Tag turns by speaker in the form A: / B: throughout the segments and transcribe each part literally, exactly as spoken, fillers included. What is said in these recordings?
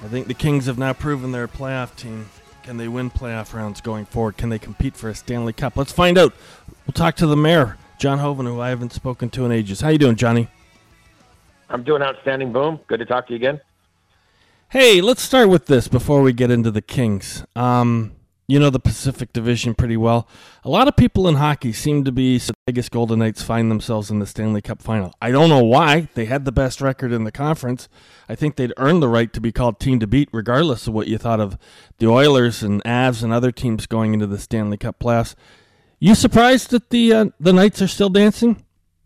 A: I think the Kings have now proven they're a playoff team. Can they win playoff rounds going forward? Can they compete for a Stanley Cup? Let's find out. We'll talk to the mayor, John Hoven, who I haven't spoken to in ages. How you doing, Johnny?
B: I'm doing outstanding, Boom. Good to talk to you again.
A: Hey, let's start with this before we get into the Kings. Um, you know the Pacific Division pretty well. A lot of people in hockey seem to be the Vegas Golden Knights find themselves in the Stanley Cup final. I don't know why. They had the best record in the conference. I think they'd earned the right to be called team to beat, regardless of what you thought of the Oilers and Avs and other teams going into the Stanley Cup playoffs. You surprised that the uh, the Knights are still dancing?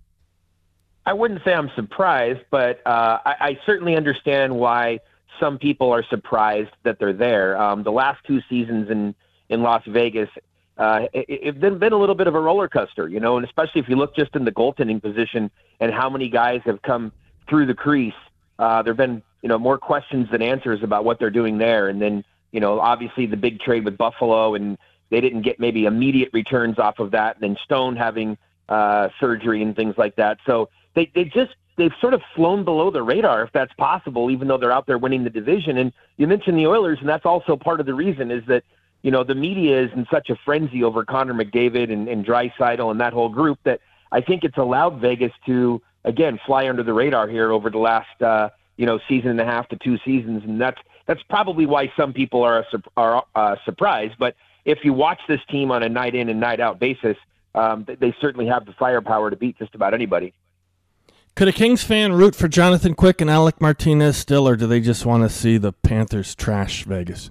B: I wouldn't say I'm surprised, but uh, I, I certainly understand why some people are surprised that they're there. Um, the last two seasons in, in Las Vegas, uh, it, it's been, been a little bit of a roller coaster, you know, and especially if you look just in the goaltending position and how many guys have come through the crease. Uh, there have been, you know, more questions than answers about what they're doing there. And then, you know, obviously the big trade with Buffalo, and they didn't get maybe immediate returns off of that. And then Stone having uh, surgery and things like that. So they, they just, they've sort of flown below the radar, if that's possible, even though they're out there winning the division. And you mentioned the Oilers, and that's also part of the reason is that, you know, the media is in such a frenzy over Connor McDavid and, and Draisaitl and that whole group that I think it's allowed Vegas to, again, fly under the radar here over the last, uh, you know, season and a half to two seasons. And that's, that's probably why some people are, are uh, surprised. But if you watch this team on a night in and night out basis, um, they certainly have the firepower to beat just about anybody.
A: Could a Kings fan root for Jonathan Quick and Alec Martinez still, or do they just want to see the Panthers trash Vegas?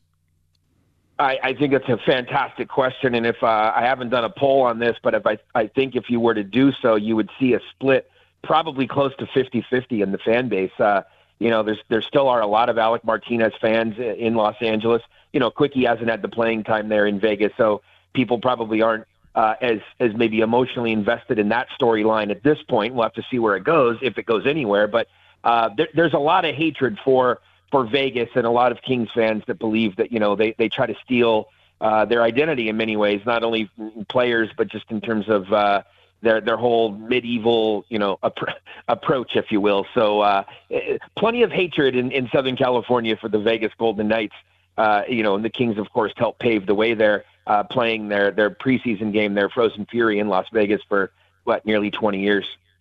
B: I, I think it's a fantastic question, and if uh, I haven't done a poll on this, but if I, I think if you were to do so, you would see a split probably close to fifty-fifty in the fan base. Uh, you know, there's there still are a lot of Alec Martinez fans in Los Angeles. You know, Quickie hasn't had the playing time there in Vegas, so people probably aren't Uh, as as maybe emotionally invested in that storyline at this point. We'll have to see where it goes, if it goes anywhere. But uh, there, there's a lot of hatred for for Vegas and a lot of Kings fans that believe that, you know, they, they try to steal uh, their identity in many ways, not only players, but just in terms of uh, their their whole medieval, you know, ap- approach, if you will. So uh, plenty of hatred in, in Southern California for the Vegas Golden Knights. Uh, you know, and the Kings, of course, helped pave the way there. Uh, playing their, their preseason game, their Frozen Fury in Las Vegas for, what, nearly twenty years.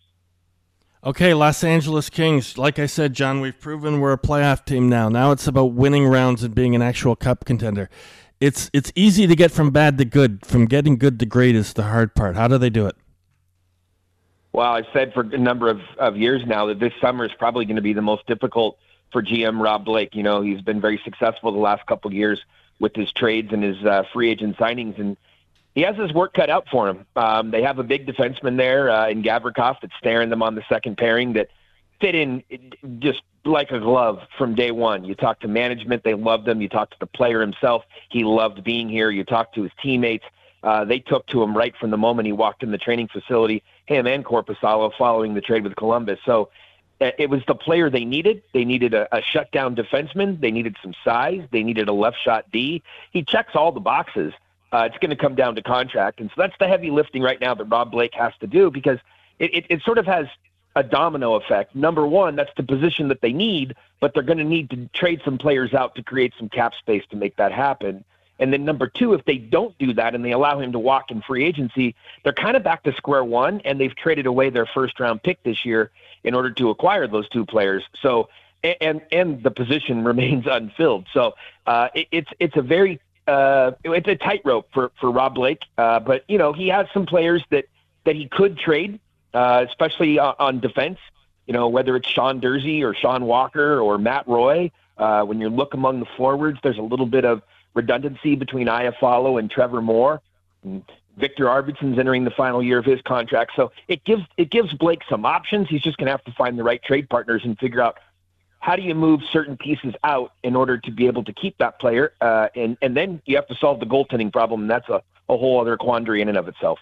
A: Okay, Los Angeles Kings. Like I said, John, we've proven we're a playoff team now. Now it's about winning rounds and being an actual cup contender. It's it's easy to get from bad to good. From getting good to great is the hard part. How do they do it?
B: Well, I've said for a number of, of years now that this summer is probably going to be the most difficult for G M Rob Blake. You know, he's been very successful the last couple of years with his trades and his uh, free agent signings, and he has his work cut out for him. Um, they have a big defenseman there uh, in Gavrikov that's staring them on the second pairing that fit in just like a glove from day one. You talk to management, they loved him. You talk to the player himself, he loved being here. You talk to his teammates, uh, they took to him right from the moment he walked in the training facility, him and Korpisalo following the trade with Columbus. So it was the player they needed. They needed a, a shutdown defenseman. They needed some size. They needed a left shot D. He checks all the boxes. Uh, it's going to come down to contract. And so that's the heavy lifting right now that Rob Blake has to do, because it, it, it sort of has a domino effect. Number one, that's the position that they need, but they're going to need to trade some players out to create some cap space to make that happen. And then number two, if they don't do that and they allow him to walk in free agency, they're kind of back to square one, and they've traded away their first round pick this year in order to acquire those two players. So, and and the position remains unfilled. So uh, it, it's it's a very uh, it's a tightrope for for Rob Blake. Uh, but you know, he has some players that that he could trade, uh, especially on, on defense. You know, whether it's Sean Durzi or Sean Walker or Matt Roy. Uh, when you look among the forwards, there's a little bit of redundancy between Iafallo and Trevor Moore. And Victor Arvidsson's entering the final year of his contract. So it gives it gives Blake some options. He's just going to have to find the right trade partners and figure out how do you move certain pieces out in order to be able to keep that player. Uh, and, and then you have to solve the goaltending problem, and that's a, a whole other quandary in and of itself.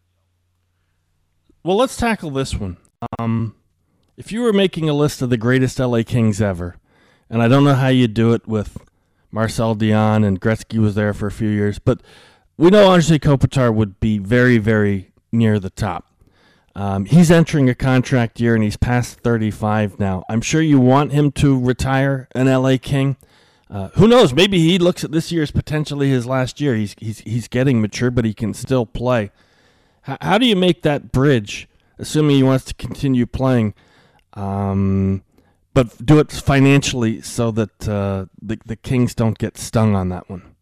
A: Well, let's tackle this one. Um, if you were making a list of the greatest L A Kings ever, and I don't know how you do it with Marcel Dion, and Gretzky was there for a few years, but we know Andrei Kopitar would be very, very near the top. Um, he's entering a contract year, and he's past thirty-five now. I'm sure you want him to retire an L A King, Uh, who knows? Maybe he looks at this year as potentially his last year. He's he's he's getting mature, but he can still play. H- how do you make that bridge, assuming he wants to continue playing, um, but do it financially so that uh, the the Kings don't get stung on that one?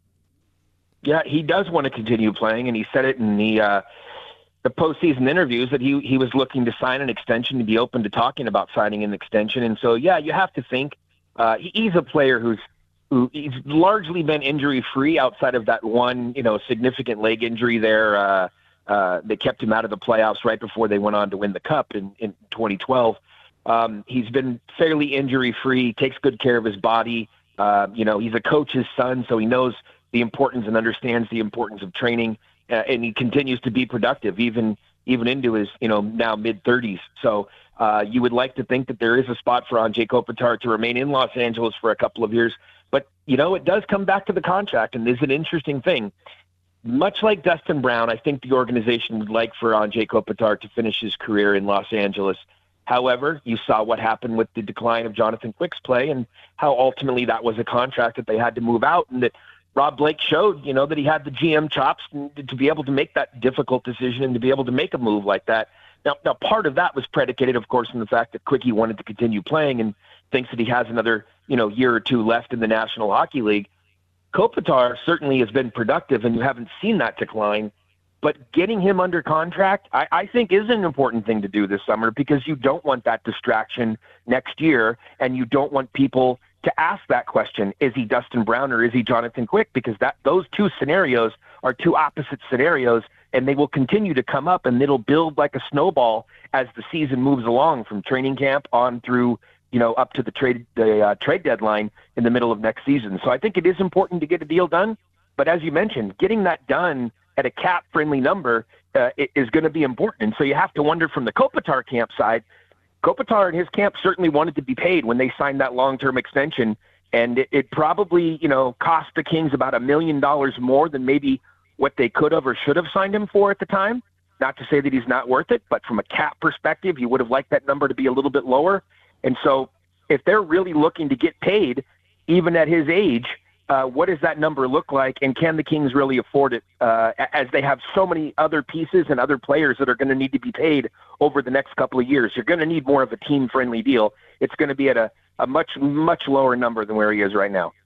B: Yeah, he does want to continue playing, and he said it in the uh, the postseason interviews that he he was looking to sign an extension, to be open to talking about signing an extension. And so, yeah, you have to think uh, he's a player who's who he's largely been injury-free outside of that one, you know, significant leg injury there uh, uh, that kept him out of the playoffs right before they went on to win the Cup in, in twenty twelve. Um, he's been fairly injury-free, takes good care of his body. Uh, you know, he's a coach's son, so he knows the importance and understands the importance of training, uh, and he continues to be productive, even even into his, you know, now mid-thirties. So uh, you would like to think that there is a spot for Anze Kopitar to remain in Los Angeles for a couple of years. But, you know, it does come back to the contract, and there's an interesting thing. Much like Dustin Brown, I think the organization would like for Anze Kopitar to finish his career in Los Angeles. However, you saw what happened with the decline of Jonathan Quick's play and how ultimately that was a contract that they had to move out, and that Rob Blake showed, you know, that he had the G M chops to be able to make that difficult decision and to be able to make a move like that. Now, now part of that was predicated, of course, in the fact that Quickie wanted to continue playing and thinks that he has another, you know, year or two left in the National Hockey League. Kopitar certainly has been productive, and you haven't seen that decline. But getting him under contract, I, I think, is an important thing to do this summer, because you don't want that distraction next year, and you don't want people to ask that question, is he Dustin Brown or is he Jonathan Quick? Because that those two scenarios are two opposite scenarios, and they will continue to come up, and it'll build like a snowball as the season moves along, from training camp on through, you know, up to the trade the uh, trade deadline in the middle of next season. So I think it is important to get a deal done. But as you mentioned, getting that done at a cap-friendly number uh, is going to be important. And so you have to wonder, from the Kopitar camp side, Kopitar and his camp certainly wanted to be paid when they signed that long-term extension, and it, it probably, you know, cost the Kings about a million dollars more than maybe what they could have or should have signed him for at the time. Not to say that he's not worth it, but from a cap perspective, you would have liked that number to be a little bit lower. And so if they're really looking to get paid, even at his age, uh, what does that number look like? And can the Kings really afford it, uh, as they have so many other pieces and other players that are going to need to be paid over the next couple of years? You're going to need more of a team-friendly deal. It's going to be at a, a much, much lower number than where he is right now.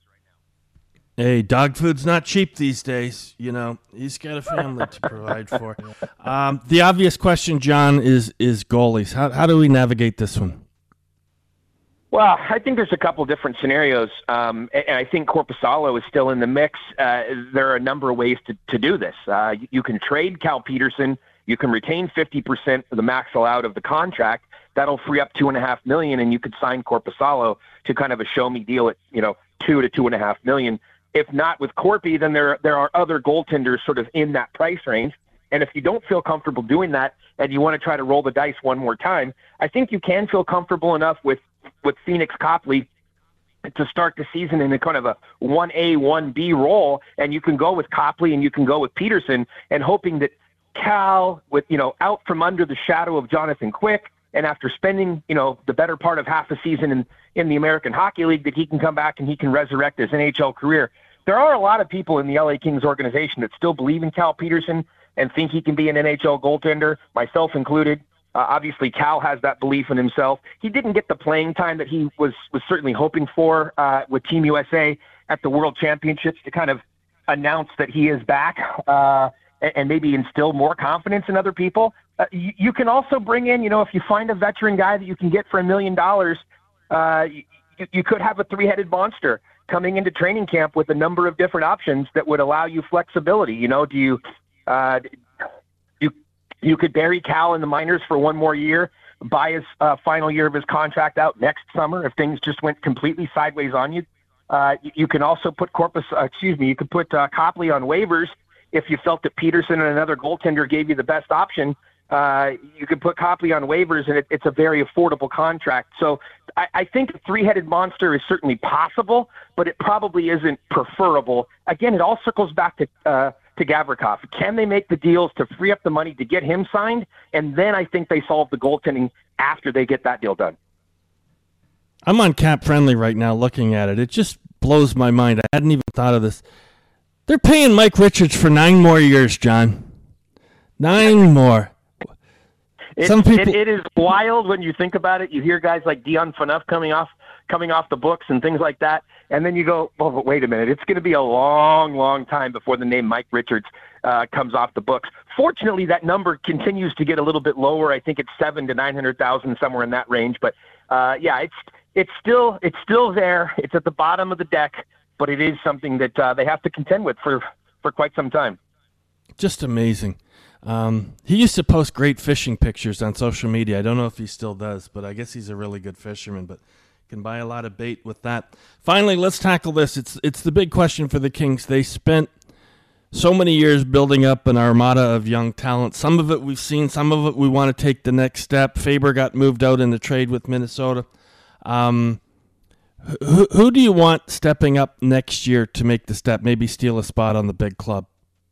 A: Hey, dog food's not cheap these days. You know, he's got a family to provide for. Um, the obvious question, John, is is goalies. How how do we navigate this one?
B: Well, I think there's a couple different scenarios, um, and I think Korpisalo is still in the mix. Uh, there are a number of ways to, to do this. Uh, you can trade Cal Peterson. You can retain fifty percent of the max out of the contract. That'll free up two and a half million, and you could sign Korpisalo to kind of a show me deal at, you know, two to two and a half million. If not with Corpy, then there there are other goaltenders sort of in that price range. And if you don't feel comfortable doing that and you want to try to roll the dice one more time, I think you can feel comfortable enough with with Phoenix Copley to start the season in a kind of a one A, one B role, and you can go with Copley and you can go with Peterson, and hoping that Cal, with, you know, out from under the shadow of Jonathan Quick, and after spending, you know, the better part of half a season in, in the American Hockey League, that he can come back and he can resurrect his N H L career. There are a lot of people in the L A Kings organization that still believe in Cal Peterson and think he can be an N H L goaltender, myself included. Uh, obviously, Cal has that belief in himself. He didn't get the playing time that he was, was certainly hoping for uh, with Team U S A at the World Championships to kind of announce that he is back uh, and, and maybe instill more confidence in other people. Uh, you, you can also bring in, you know, if you find a veteran guy that you can get for a million dollars, uh, you, you could have a three-headed monster coming into training camp with a number of different options that would allow you flexibility. You know, do you uh, you you could bury Cal in the minors for one more year, buy his uh, final year of his contract out next summer if things just went completely sideways on you. Uh, you, you can also put Corpus, uh, excuse me, you could put uh, Copley on waivers if you felt that Peterson and another goaltender gave you the best option. Uh, you could put Copley on waivers, and it, it's a very affordable contract. So I, I think a three-headed monster is certainly possible, but it probably isn't preferable. Again, it all circles back to uh, to Gavrikov. Can they make the deals to free up the money to get him signed? And then I think they solve the goaltending after they get that deal done.
A: I'm on Cap Friendly right now looking at it. It just blows my mind. I hadn't even thought of this. They're paying Mike Richards for nine more years, John. Nine more.
C: It,
A: Some people.
C: It, it is wild when you think about it. You hear guys like Dion Phaneuf coming off, coming off the books and things like that, and then you go, "Oh, but wait a minute! It's going to be a long, long time before the name Mike Richards uh, comes off the books." Fortunately, that number continues to get a little bit lower. I think it's seven to nine hundred thousand, somewhere in that range. But uh, yeah, it's it's still it's still there. It's at the bottom of the deck, but it is something that uh, they have to contend with for for quite some time.
A: Just amazing. Um, he used to post great fishing pictures on social media. I don't know if he still does, but I guess he's a really good fisherman, but can buy a lot of bait with that. Finally, let's tackle this. It's it's the big question for the Kings. They spent so many years building up an armada of young talent. Some of it we've seen, some of it we want to take the next step. Faber got moved out in the trade with Minnesota. Um, who, who do you want stepping up next year to make the step, maybe steal a spot on the big club?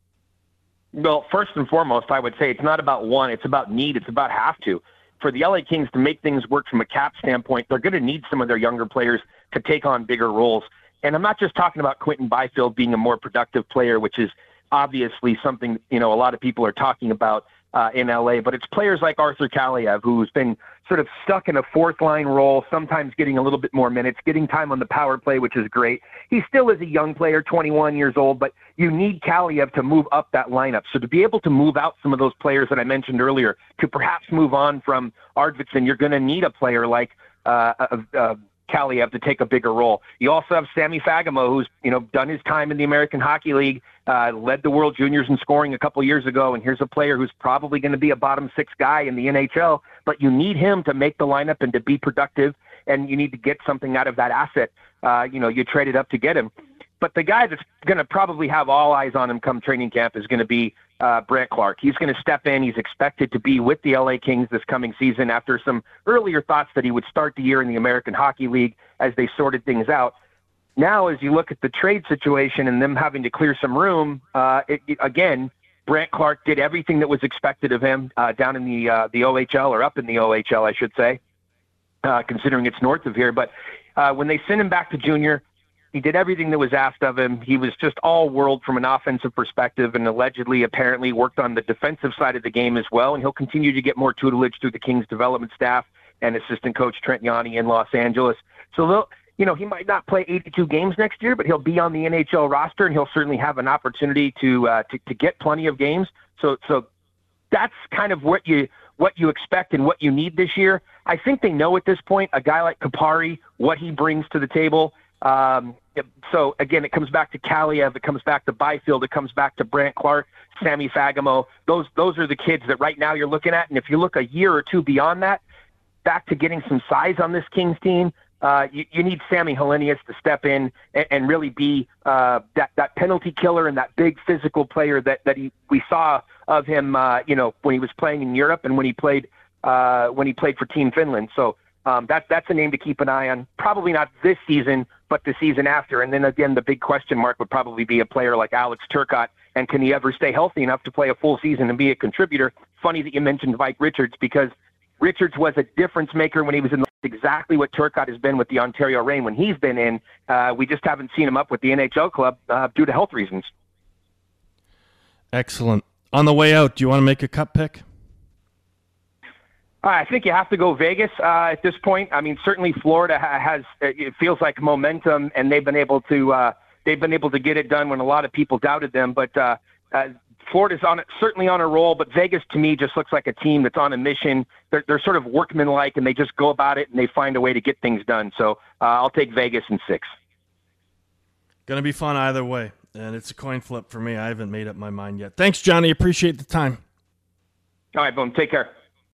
C: Well, first and foremost, I would say it's not about one. It's about need. It's about have to. For the L A Kings to make things work from a cap standpoint, they're going to need some of their younger players to take on bigger roles. And I'm not just talking about Quentin Byfield being a more productive player, which is obviously something, you know, a lot of people are talking about uh, in L A, but it's players like Arthur Kaliyev, who's been sort of stuck in a fourth line role, sometimes getting a little bit more minutes, getting time on the power play, which is great. He still is a young player, twenty-one years old, but you need Kaliyev to move up that lineup. So to be able to move out some of those players that I mentioned earlier, to perhaps move on from Arvidsson, you're going to need a player like uh, uh, uh, Kaliyev to take a bigger role. You also have Sammy Fagemo, who's, you know, done his time in the American Hockey League, uh, led the World Juniors in scoring a couple years ago, and here's a player who's probably going to be a bottom six guy in the N H L, but you need him to make the lineup and to be productive, and you need to get something out of that asset. Uh, you know, you traded up to get him. But the guy that's going to probably have all eyes on him come training camp is going to be uh, Brandt Clarke. He's going to step in. He's expected to be with the L A Kings this coming season after some earlier thoughts that he would start the year in the American Hockey League as they sorted things out. Now, as you look at the trade situation and them having to clear some room, uh, it, it, again, Brandt Clarke did everything that was expected of him uh, down in the uh, the O H L, or up in the O H L, I should say, uh, considering it's north of here. But uh, when they sent him back to junior, he did everything that was asked of him. He was just all world from an offensive perspective, and allegedly, apparently, worked on the defensive side of the game as well. And he'll continue to get more tutelage through the Kings development staff and assistant coach Trent Yanni in Los Angeles. So they'll, you know, he might not play eighty-two games next year, but he'll be on the N H L roster, and he'll certainly have an opportunity to uh, to, to get plenty of games. So, so that's kind of what you what you expect and what you need this year. I think they know at this point a guy like Kupari, what he brings to the table. Um, so again, it comes back to Kaliyev, it comes back to Byfield, it comes back to Brandt Clarke, Sammy Fagemo. Those those are the kids that right now you're looking at. And if you look a year or two beyond that, back to getting some size on this Kings team, uh, you, you need Sammy Helenius to step in and, and really be uh, that that penalty killer and that big physical player that that he, we saw of him, uh, you know, when he was playing in Europe and when he played uh, when he played for Team Finland. So. Um, that, that's a name to keep an eye on. Probably not this season, but the season after. And then again, the big question mark would probably be a player like Alex Turcotte. And can he ever stay healthy enough to play a full season and be a contributor? Funny that you mentioned Mike Richards, because Richards was a difference maker when he was in the exactly what Turcotte has been with the Ontario Reign when he's been in. Uh, we just haven't seen him up with the N H L club uh, due to health reasons.
A: Excellent. On the way out, do you want to make a cut pick?
C: I think you have to go Vegas uh, at this point. I mean, certainly Florida ha- has it feels like momentum, and they've been able to uh, they've been able to get it done when a lot of people doubted them. But uh, uh, Florida's on certainly on a roll. But Vegas, to me, just looks like a team that's on a mission. They're, they're sort of workmanlike, and they just go about it and they find a way to get things done. So uh, I'll take Vegas in six.
A: Going to be fun either way, and it's a coin flip for me. I haven't made up my mind yet. Thanks, Johnny. Appreciate the time.
C: All right, boom. Take care.